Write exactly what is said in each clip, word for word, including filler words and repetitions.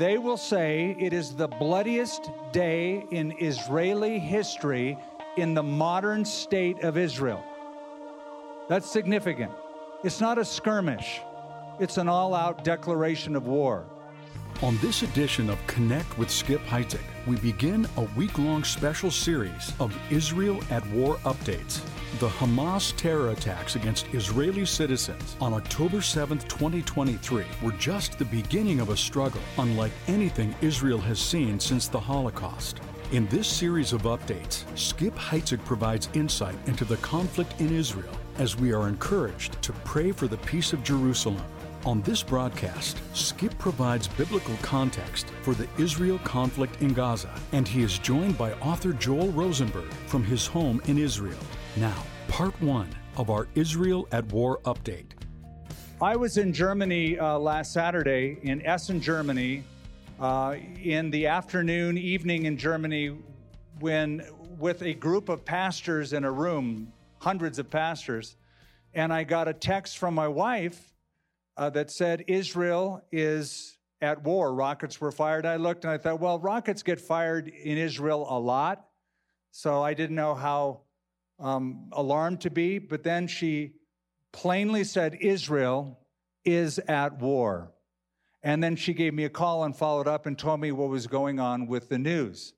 They will say it is the bloodiest day in Israeli history in the modern state of Israel. That's significant. It's not a skirmish. It's an all-out declaration of war. On this edition of Connect with Skip Heitzig, we begin a week-long special series of Israel at War updates. The Hamas terror attacks against Israeli citizens on October seventh, twenty twenty-three were just the beginning of a struggle unlike anything Israel has seen since the Holocaust. In this series of updates, Skip Heitzig provides insight into the conflict in Israel as we are encouraged to pray for the peace of Jerusalem. On this broadcast, Skip provides biblical context for the Israel conflict in Gaza, and he is joined by author Joel Rosenberg from his home in Israel. Now, part one of our Israel at War update. I was in Germany uh, last Saturday, in Essen, Germany, uh, in the afternoon, evening in Germany, when with a group of pastors in a room, hundreds of pastors, and I got a text from my wife Uh, that said Israel is at war. Rockets were fired. I looked and I thought, well, rockets get fired in Israel a lot, so I didn't know how um, alarmed to be. But then she plainly said Israel is at war. And then she gave me a call and followed up and told me what was going on with the news.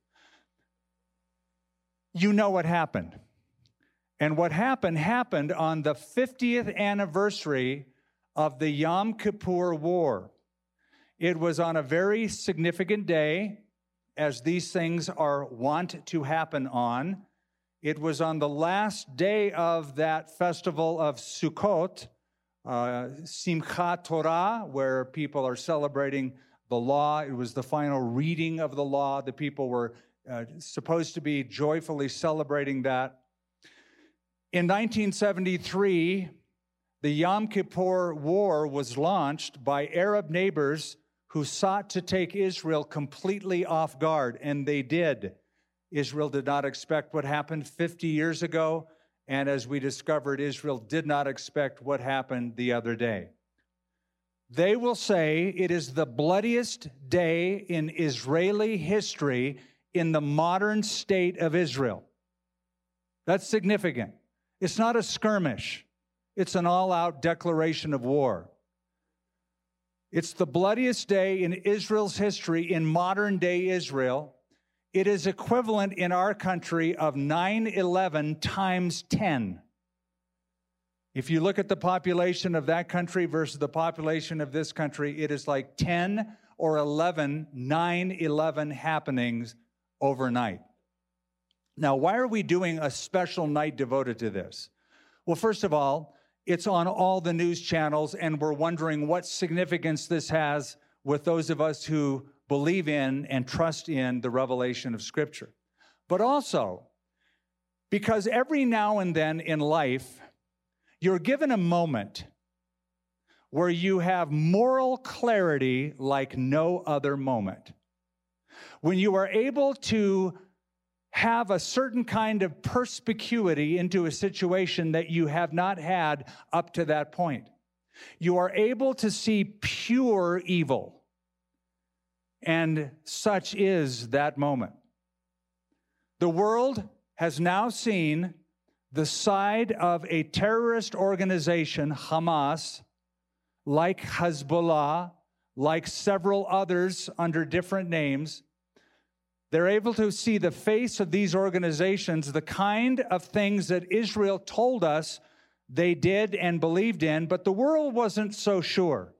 You know what happened. And what happened happened on the fiftieth anniversary of the Yom Kippur War. It was on a very significant day, as these things are wont to happen on. It was on the last day of that festival of Sukkot, uh, Simchat Torah, where people are celebrating the law. It was the final reading of the law. The people were uh, supposed to be joyfully celebrating that. In nineteen seventy-three, the Yom Kippur War was launched by Arab neighbors who sought to take Israel completely off guard, and they did. Israel did not expect what happened fifty years ago, and as we discovered, Israel did not expect what happened the other day. They will say it is the bloodiest day in Israeli history in the modern state of Israel. That's significant. It's not a skirmish. It's an all-out declaration of war. It's the bloodiest day in Israel's history, in modern-day Israel. It is equivalent in our country of nine eleven times ten. If you look at the population of that country versus the population of this country, it is like ten or eleven nine eleven happenings overnight. Now, why are we doing a special night devoted to this? Well, first of all, it's on all the news channels, and we're wondering what significance this has with those of us who believe in and trust in the revelation of Scripture. But also, because every now and then in life, you're given a moment where you have moral clarity like no other moment. When you are able to have a certain kind of perspicuity into a situation that you have not had up to that point. You are able to see pure evil, and such is that moment. The world has now seen the side of a terrorist organization, Hamas, like Hezbollah, like several others under different names. They're able to see the face of these organizations, the kind of things that Israel told us they did and believed in, but the world wasn't so sure.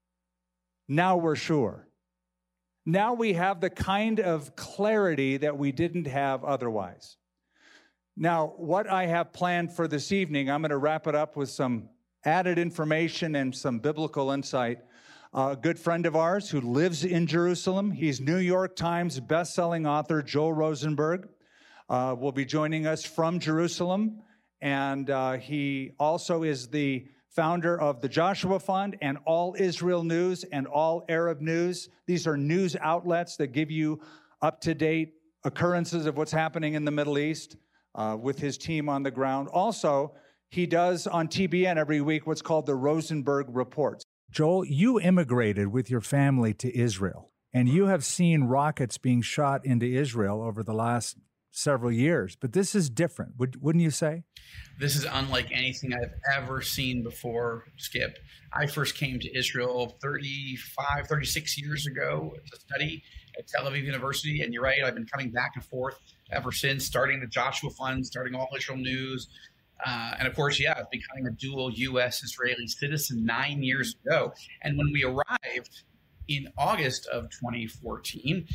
Now we're sure. Now we have the kind of clarity that we didn't have otherwise. Now, what I have planned for this evening, I'm going to wrap it up with some added information and some biblical insight. A good friend of ours who lives in Jerusalem. He's New York Times best-selling author Joel Rosenberg. Uh, will be joining us from Jerusalem. And uh, he also is the founder of the Joshua Fund and All Israel News and All Arab News. These are news outlets that give you up-to-date occurrences of what's happening in the Middle East uh, with his team on the ground. Also, he does on T B N every week what's called the Rosenberg Report. Joel, you immigrated with your family to Israel. And you have seen rockets being shot into Israel over the last several years, but this is different, would, wouldn't you say? This is unlike anything I've ever seen before, Skip. I first came to Israel thirty-five, thirty-six years ago to study at Tel Aviv University. And you're right, I've been coming back and forth ever since, starting the Joshua Fund, starting All Israel News. Uh, and of course, yeah, becoming a dual U S Israeli citizen nine years ago. And when we arrived in August of twenty fourteen,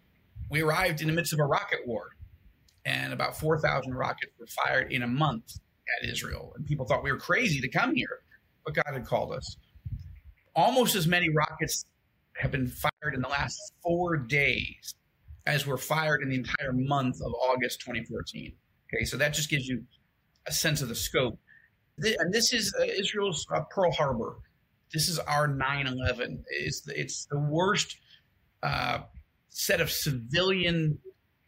we arrived in the midst of a rocket war. And about four thousand rockets were fired in a month at Israel. And people thought we were crazy to come here, but God had called us. Almost as many rockets have been fired in the last four days as were fired in the entire month of August twenty fourteen. Okay, so that just gives you a sense of the scope. And this is uh, Israel's uh, Pearl Harbor. This is our nine eleven. It's the, it's the worst uh, set of civilian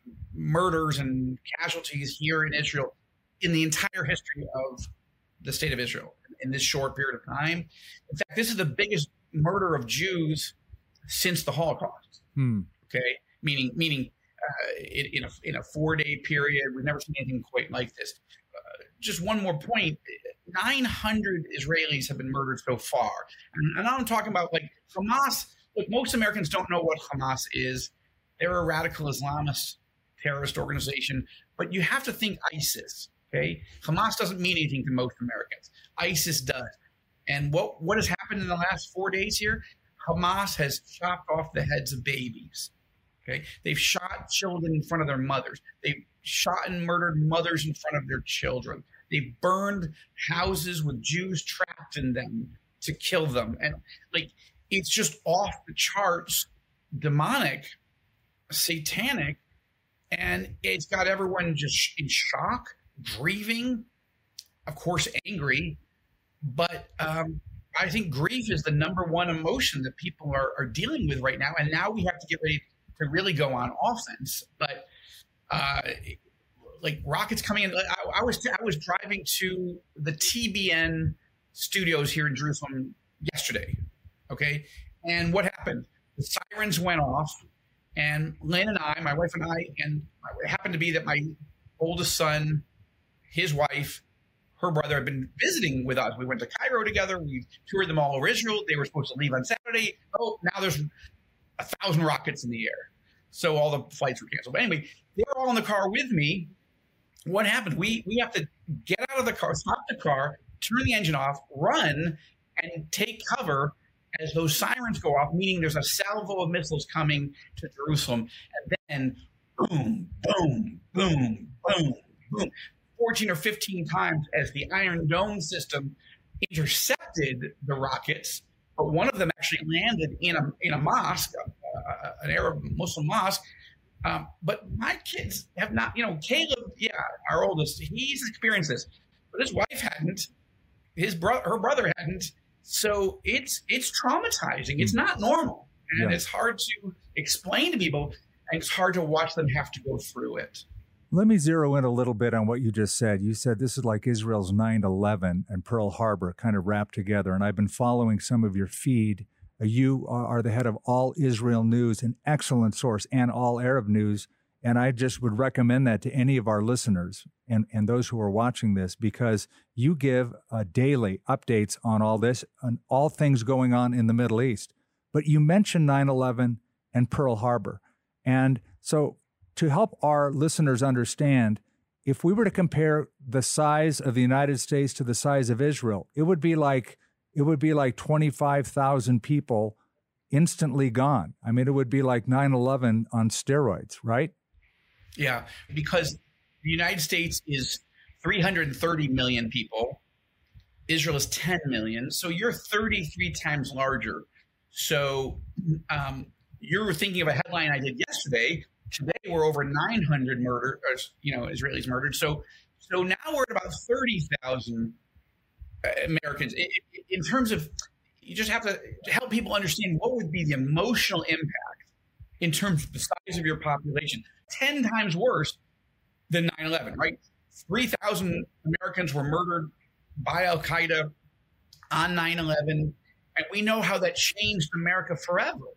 murders and casualties here in Israel in the entire history of the state of Israel in this short period of time. In fact, this is the biggest murder of Jews since the Holocaust. Hmm. Okay, meaning meaning uh, in, in a in a four day period, we've never seen anything quite like this. Uh, just one more point: nine hundred Israelis have been murdered so far, and, and I'm talking about like Hamas. Look, most Americans don't know what Hamas is. They're a radical Islamist terrorist organization, but you have to think ISIS. Okay, Hamas doesn't mean anything to most Americans. ISIS does. And what what has happened in the last four days here? Hamas has chopped off the heads of babies. Okay, they've shot children in front of their mothers. They've shot and murdered mothers in front of their children. They've burned houses with Jews trapped in them to kill them. And like, it's just off the charts, demonic, satanic, and it's got everyone just in shock, grieving, of course, angry. But um, I think grief is the number one emotion that people are, are dealing with right now. And now we have to get ready to really go on offense. But uh, like rockets coming in, I, I was I was driving to the T B N studios here in Jerusalem yesterday. Okay, and what happened? The sirens went off, and Lynn and I, my wife and I, and it happened to be that my oldest son, his wife, her brother had been visiting with us. We went to Cairo together. We toured them all over Israel. They were supposed to leave on Saturday. Oh, now there's a thousand rockets in the air. So all the flights were canceled. But anyway, they were all in the car with me. What happened? We we have to get out of the car, stop the car, turn the engine off, run, and take cover as those sirens go off, meaning there's a salvo of missiles coming to Jerusalem. And then boom, boom, boom, boom, boom. fourteen or fifteen times as the Iron Dome system intercepted the rockets, but one of them actually landed in a in a mosque, uh, an Arab Muslim mosque. Um, but my kids have not, you know, Caleb, yeah, our oldest, he's experienced this, but his wife hadn't, his brother, her brother hadn't. So it's it's traumatizing. It's not normal, and yeah. It's hard to explain to people, and it's hard to watch them have to go through it. Let me zero in a little bit on what you just said. You said this is like Israel's nine eleven and Pearl Harbor kind of wrapped together. And I've been following some of your feed. You are the head of All Israel News, an excellent source, and All Arab News. And I just would recommend that to any of our listeners and, and those who are watching this, because you give uh, daily updates on all this, on all things going on in the Middle East. But you mentioned nine eleven and Pearl Harbor. And so to help our listeners understand, if we were to compare the size of the United States to the size of Israel, it would be like it would be like twenty-five thousand people instantly gone. I mean, it would be like nine eleven on steroids, right? Yeah, because the United States is three hundred thirty million people. Israel is ten million. So you're thirty-three times larger. So um, you're thinking of a headline I did yesterday. Today we're over nine hundred murder, or, you know, Israelis murdered. So, so now we're at about thirty thousand Americans. In, in terms of, you just have to, to help people understand what would be the emotional impact in terms of the size of your population. Ten times worse than nine eleven, right? Three thousand Americans were murdered by Al Qaeda on nine eleven, and we know how that changed America forever.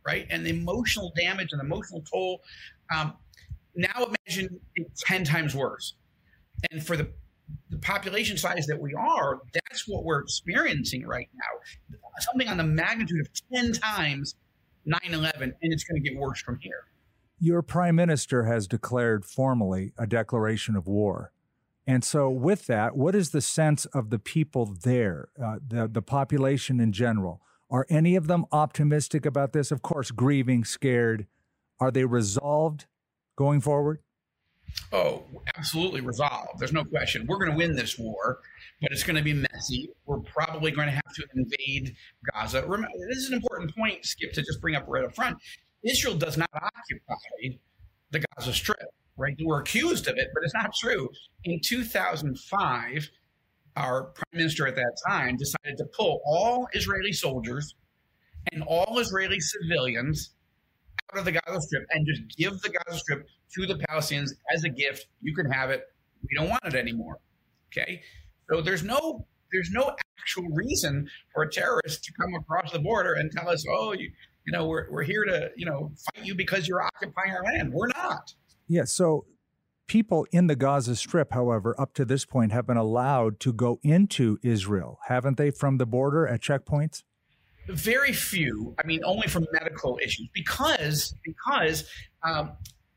right? And the emotional damage and the emotional toll. Um, now imagine it ten times worse. And for the, the population size that we are, that's what we're experiencing right now. Something on the magnitude of ten times nine eleven, and it's going to get worse from here. Your prime minister has declared formally a declaration of war. And so with that, what is the sense of the people there, uh, the, the population in general? Are any of them optimistic about this? Of course, grieving, scared. Are they resolved going forward? Oh, absolutely resolved. There's no question. We're going to win this war, but it's going to be messy. We're probably going to have to invade Gaza. Remember, this is an important point, Skip, to just bring up right up front. Israel does not occupy the Gaza Strip, right? We're accused of it, but it's not true. In two thousand five, our prime minister at that time decided to pull all Israeli soldiers and all Israeli civilians out of the Gaza Strip and just give the Gaza Strip to the Palestinians as a gift. You can have it. We don't want it anymore. Okay. So there's no, there's no actual reason for a terrorist to come across the border and tell us, oh, you, you know, we're, we're here to, you know, fight you because you're occupying our land. We're not. Yeah. So people in the Gaza Strip, however, up to this point have been allowed to go into Israel, haven't they, from the border at checkpoints? Very few. I mean, only for medical issues, because because um,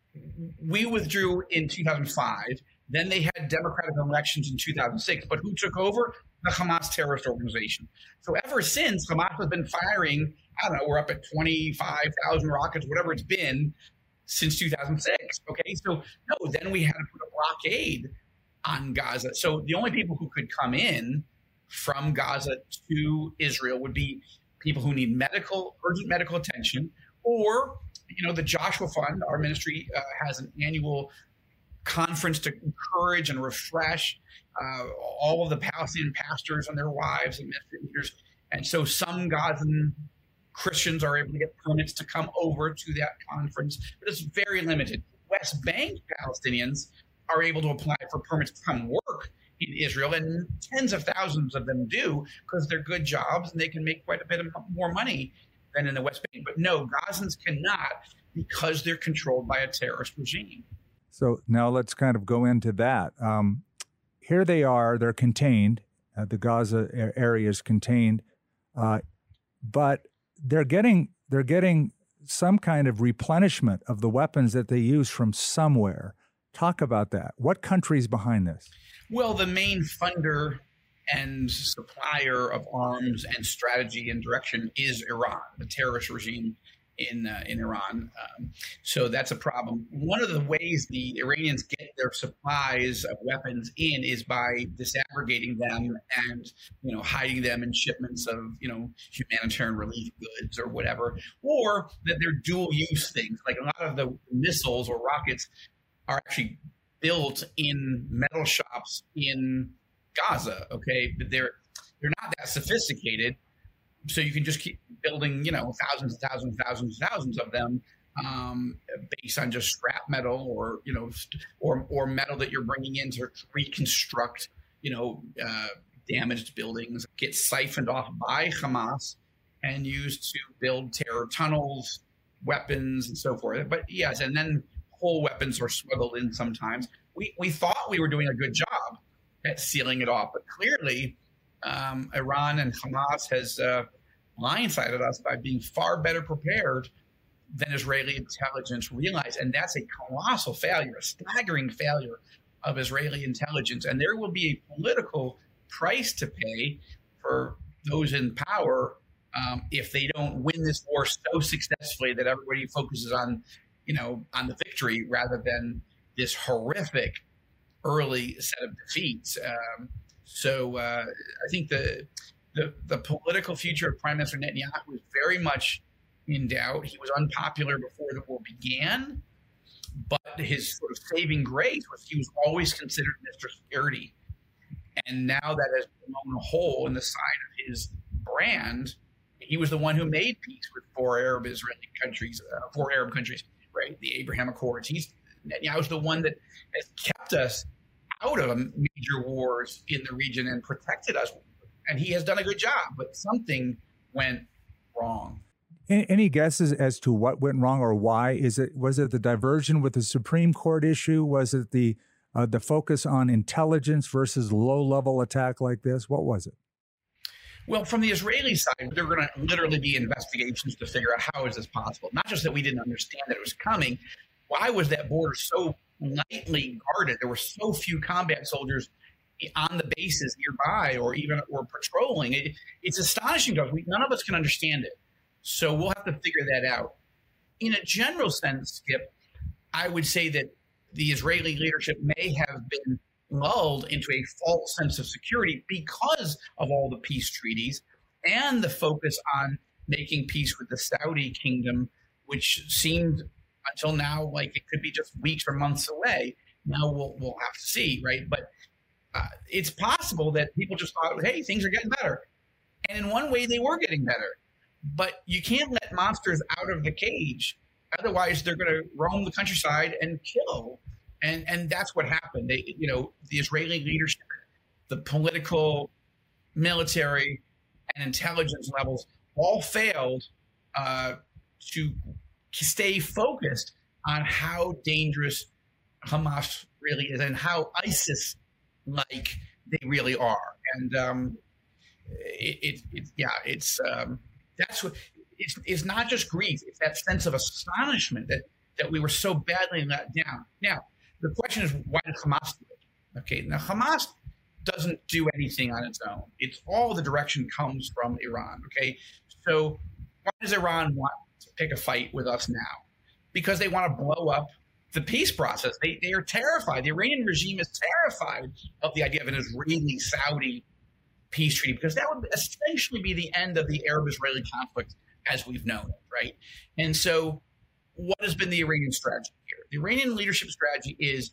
we withdrew in two thousand five. Then they had democratic elections in two thousand six. But who took over? The Hamas terrorist organization. So ever since, Hamas has been firing, I don't know, we're up at twenty-five thousand rockets, whatever it's been, since two thousand six. Okay, so no, then we had to put a blockade on Gaza. So the only people who could come in from Gaza to Israel would be people who need medical, urgent medical attention, or, you know, the Joshua Fund, our ministry uh, has an annual conference to encourage and refresh uh, all of the Palestinian pastors and their wives and ministry leaders. And so some Gazan Christians are able to get permits to come over to that conference, but it's very limited. West Bank Palestinians are able to apply for permits to come work in Israel, and tens of thousands of them do because they're good jobs and they can make quite a bit of more money than in the West Bank. But no, Gazans cannot because they're controlled by a terrorist regime. So now let's kind of go into that. Um, here they are, they're contained. Uh, the Gaza area is contained, uh, but they're getting they're getting some kind of replenishment of the weapons that they use from somewhere. Talk about that. What country's behind this? Well, the main funder and supplier of arms and strategy and direction is Iran, the terrorist regime in uh, in Iran. Um, so that's a problem. One of the ways the Iranians get their supplies of weapons in is by disaggregating them and, you know, hiding them in shipments of, you know, humanitarian relief goods or whatever, or that they're dual use things. Like a lot of the missiles or rockets are actually built in metal shops in Gaza. Okay, but they're they're not that sophisticated, so you can just keep building, you know, thousands and thousands and thousands and thousands of them um, based on just scrap metal or, you know, or or metal that you're bringing in to reconstruct, you know, uh, damaged buildings, get siphoned off by Hamas and used to build terror tunnels, weapons, and so forth. But yes, and then whole weapons are smuggled in sometimes. We we thought we were doing a good job at sealing it off, but clearly um, Iran and Hamas has uh, blindsided us by being far better prepared than Israeli intelligence realized. And that's a colossal failure, a staggering failure of Israeli intelligence. And there will be a political price to pay for those in power um, if they don't win this war so successfully that everybody focuses on, you know, on the victory rather than this horrific early set of defeats. Um, so uh, I think the, the the political future of Prime Minister Netanyahu is very much in doubt. He was unpopular before the war began, but his sort of saving grace was he was always considered Mister Security. And now that has blown a hole in the side of his brand. He was the one who made peace with four Arab Israeli countries, uh, four Arab countries. Right, the Abraham Accords. He's Netanyahu's the one that has kept us out of major wars in the region and protected us, and he has done a good job. But something went wrong. Any, any guesses as to what went wrong or why? Is it was it the diversion with the Supreme Court issue? Was it the uh, the focus on intelligence versus low-level attack like this? What was it? Well, from the Israeli side, there are going to literally be investigations to figure out how is this possible. Not just that we didn't understand that it was coming. Why was that border so lightly guarded? There were so few combat soldiers on the bases nearby or even or patrolling. It, it's astonishing to us. We, none of us can understand it. So we'll have to figure that out. In a general sense, Skip, I would say that the Israeli leadership may have been lulled into a false sense of security because of all the peace treaties and the focus on making peace with the Saudi kingdom, which seemed until now like it could be just weeks or months away. Now we'll we'll have to see, right? But uh, it's possible that people just thought, hey, things are getting better. And in one way, they were getting better. But you can't let monsters out of the cage. Otherwise, they're going to roam the countryside and kill. And and that's what happened. They, you know, the Israeli leadership, the political, military, and intelligence levels all failed uh, to stay focused on how dangerous Hamas really is and how ISIS-like they really are. And um, it, it, it, yeah, it's um, that's what it's. It's not just grief; it's that sense of astonishment that that we were so badly let down. Now, the question is, why does Hamas do it? Okay, now Hamas doesn't do anything on its own. It's all the direction comes from Iran. Okay, so why does Iran want to pick a fight with us now? Because they want to blow up the peace process. They they are terrified. The Iranian regime is terrified of the idea of an Israeli-Saudi peace treaty, because that would essentially be the end of the Arab-Israeli conflict as we've known it, right? And so what has been the Iranian strategy here? The Iranian leadership strategy is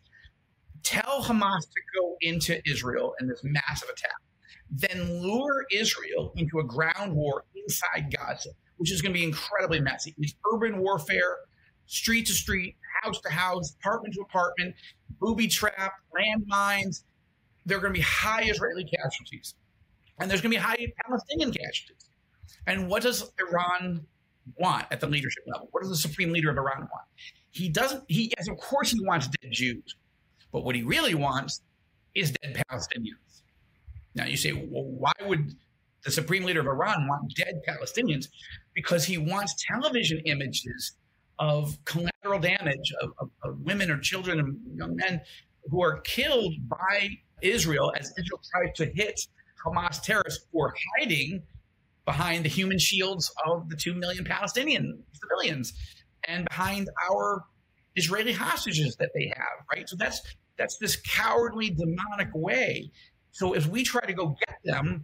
tell Hamas to go into Israel in this massive attack, then lure Israel into a ground war inside Gaza, which is going to be incredibly messy. It's urban warfare, street to street, house to house, apartment to apartment, booby trap, landmines. There are going to be high Israeli casualties, and there's going to be high Palestinian casualties. And what does Iran want at the leadership level? What does the supreme leader of Iran want? He doesn't, he, yes, of course he wants dead Jews, but what he really wants is dead Palestinians. Now you say, well, why would the supreme leader of Iran want dead Palestinians? Because he wants television images of collateral damage of, of, of women or children and young men who are killed by Israel as Israel tries to hit Hamas terrorists who are hiding behind the human shields of the two million Palestinian civilians and behind our Israeli hostages that they have, right? So that's that's this cowardly, demonic way. So as we try to go get them,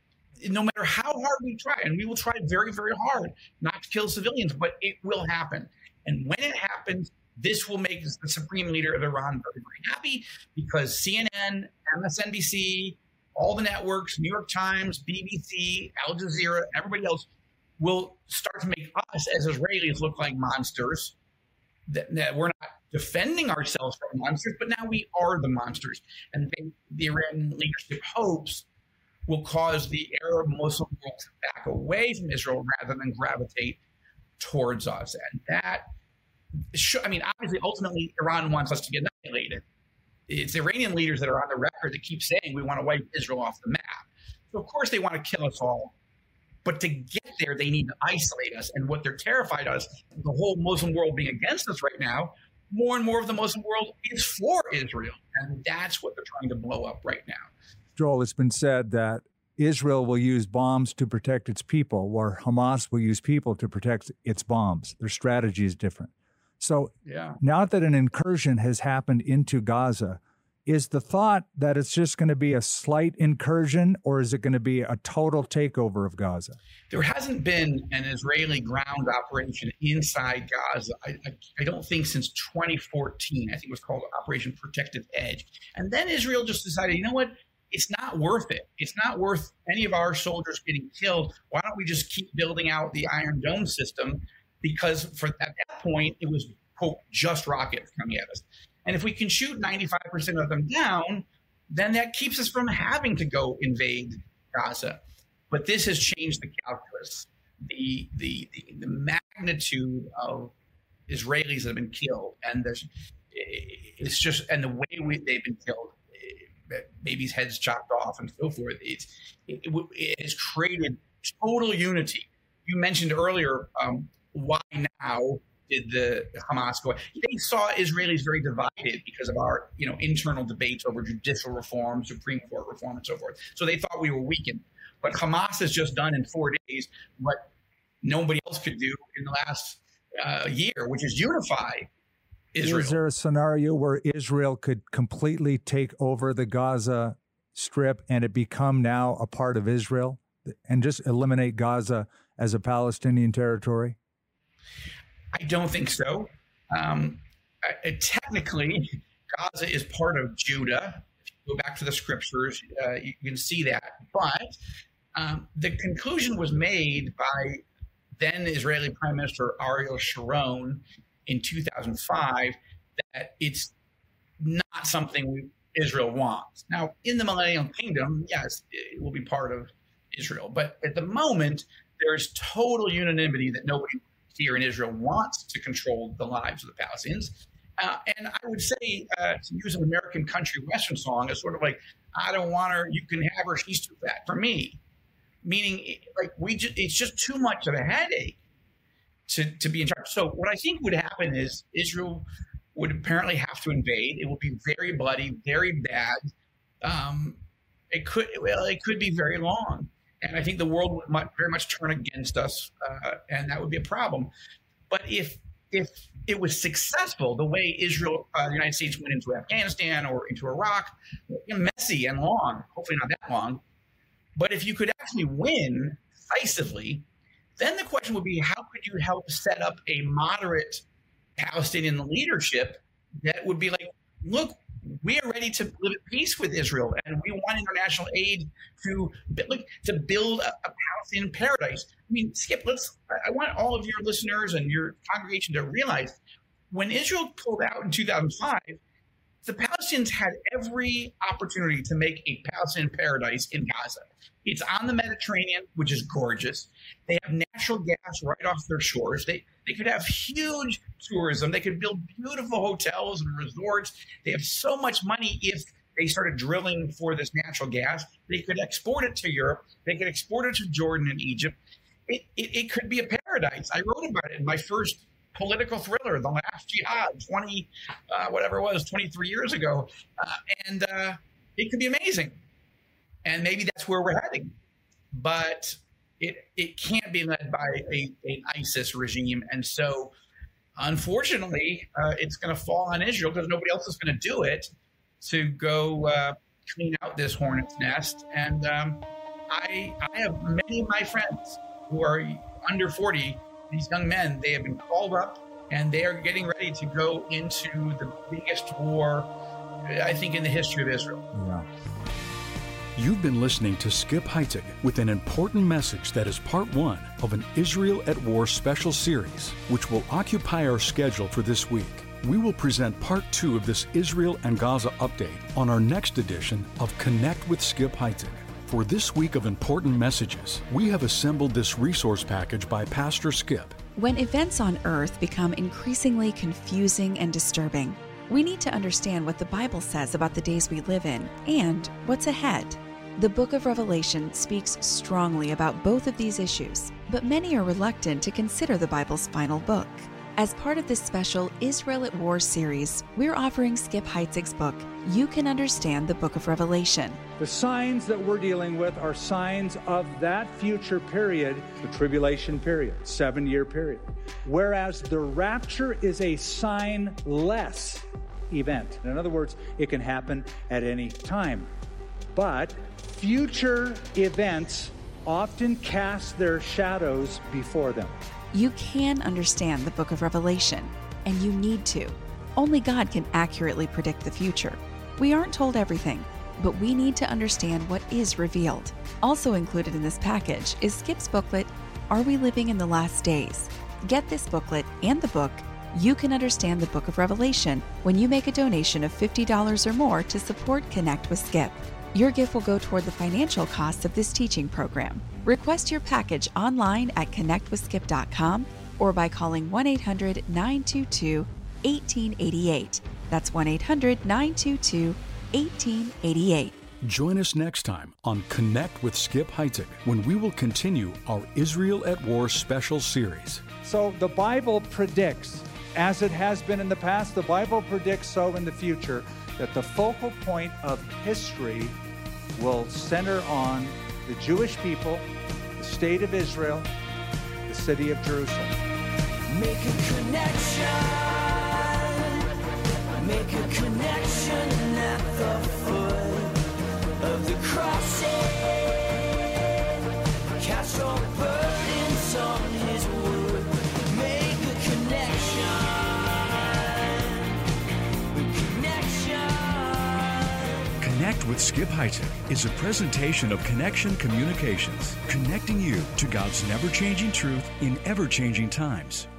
no matter how hard we try, and we will try very, very hard not to kill civilians, but it will happen. And when it happens, this will make the supreme leader of Iran very, very happy, because C N N, M S N B C, all the networks, New York Times, B B C, Al Jazeera, everybody else will start to make us as Israelis look like monsters, that, that we're not defending ourselves from monsters, but now we are the monsters. And they, the Iranian leadership hopes will cause the Arab Muslim world to back away from Israel rather than gravitate towards us. And that, I mean, obviously, ultimately, Iran wants us to get annihilated. It's Iranian leaders that are on the record that keep saying we want to wipe Israel off the map. So, of course, they want to kill us all. But to get there, they need to isolate us. And what they're terrified of is the whole Muslim world being against us right now. More and more of the Muslim world is for Israel. And that's what they're trying to blow up right now. Joel, it's been said that Israel will use bombs to protect its people, where Hamas will use people to protect its bombs. Their strategy is different. So yeah. Now that an incursion has happened into Gaza, is the thought that it's just going to be a slight incursion, or is it going to be a total takeover of Gaza? There hasn't been an Israeli ground operation inside Gaza, I, I, I don't think, since twenty fourteen. I think it was called Operation Protective Edge. And then Israel just decided, you know what? It's not worth it. It's not worth any of our soldiers getting killed. Why don't we just keep building out the Iron Dome system? Because for at that point, it was, quote, just rockets coming at us. And if we can shoot ninety-five percent of them down, then that keeps us from having to go invade Gaza. But this has changed the calculus. the the the, the magnitude of Israelis that have been killed, and there's it's just and the way we, they've been killed, babies' heads chopped off and so forth. It's it, it has created total unity. You mentioned earlier um, why now did the Hamas go? They saw Israelis very divided because of our, you know, internal debates over judicial reform, Supreme Court reform, and so forth. So they thought we were weakened. But Hamas has just done in four days what nobody else could do in the last uh, year, which is unify Israel. Is there a scenario where Israel could completely take over the Gaza Strip and it become now a part of Israel and just eliminate Gaza as a Palestinian territory? I don't think so. Um, I, technically, Gaza is part of Judah. If you go back to the scriptures, uh, you can see that. But um, the conclusion was made by then Israeli Prime Minister Ariel Sharon in two thousand five that it's not something we, Israel wants. Now, in the Millennial Kingdom, yes, it will be part of Israel. But at the moment, there's total unanimity that nobody here in Israel wants to control the lives of the Palestinians. Uh, and I would say, uh, to use an American country western song, it's sort of like, I don't want her, you can have her, she's too fat for me. Meaning, like, we just, it's just too much of a headache to, to be in charge. So what I think would happen is Israel would apparently have to invade. It would be very bloody, very bad. Um, it could, well, it could be very long. And I think the world would much, very much turn against us, uh, and that would be a problem. But if if it was successful, the way Israel, uh, the United States went into Afghanistan or into Iraq, messy and long, hopefully not that long. But if you could actually win decisively, then the question would be, how could you help set up a moderate Palestinian leadership that would be like, look, we are ready to live at peace with Israel, and we want international aid to look, to build a, a Palestinian paradise. I mean, Skip, let's. I want all of your listeners and your congregation to realize when Israel pulled out in two thousand five, the Palestinians had every opportunity to make a Palestinian paradise in Gaza. It's on the Mediterranean, which is gorgeous. They have natural gas right off their shores. They they could have huge tourism. They could build beautiful hotels and resorts. They have so much money if they started drilling for this natural gas. They could export it to Europe. They could export it to Jordan and Egypt. It, it, it could be a paradise. I wrote about it in my first political thriller, The Last Jihad, twenty, uh, whatever it was, twenty-three years ago. Uh, and uh, it could be amazing. And maybe that's where we're heading. But it it can't be led by a, an ISIS regime. And so, unfortunately, uh, it's going to fall on Israel because nobody else is going to do it to go uh, clean out this hornet's nest. And um, I, I have many of my friends who are under forty, these young men, they have been called up and they are getting ready to go into the biggest war, I think, in the history of Israel. Yeah. You've been listening to Skip Heitzig with an important message that is part one of an Israel at War special series, which will occupy our schedule for this week. We will present part two of this Israel and Gaza update on our next edition of Connect with Skip Heitzig. For this week of important messages, we have assembled this resource package by Pastor Skip. When events on earth become increasingly confusing and disturbing, we need to understand what the Bible says about the days we live in and what's ahead. The book of Revelation speaks strongly about both of these issues, but many are reluctant to consider the Bible's final book. As part of this special Israel at War series, we're offering Skip Heitzig's book, You Can Understand the Book of Revelation. The signs that we're dealing with are signs of that future period, the tribulation period, seven-year period. Whereas the rapture is a sign-less event. In other words, it can happen at any time. But future events often cast their shadows before them. You can understand the book of Revelation, and you need to. Only God can accurately predict the future. We aren't told everything, but we need to understand what is revealed. Also included in this package is Skip's booklet, Are We Living in the Last Days? Get this booklet and the book, You Can Understand the Book of Revelation, when you make a donation of fifty dollars or more to support Connect with Skip. Your gift will go toward the financial costs of this teaching program. Request your package online at connect with skip dot com or by calling one eight hundred nine two two one eight eight eight. That's one eight hundred nine two two one eight eight eight. Join us next time on Connect with Skip Heitzig when we will continue our Israel at War special series. So the Bible predicts, as it has been in the past, the Bible predicts so in the future, that the focal point of history will center on the Jewish people, the state of Israel, the city of Jerusalem. Make a connection, make a connection at the foot of the cross. Cast your burdens on his wood. Make a connection, a connection. Connect with Skip Heitzig is a presentation of Connection Communications, connecting you to God's never-changing truth in ever-changing times.